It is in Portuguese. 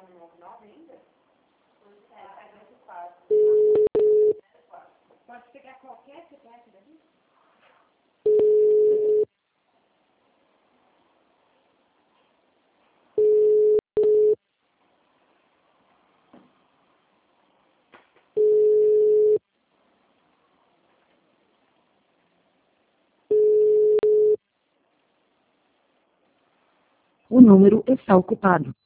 Pode pegar qualquer CPF daqui? O número está ocupado.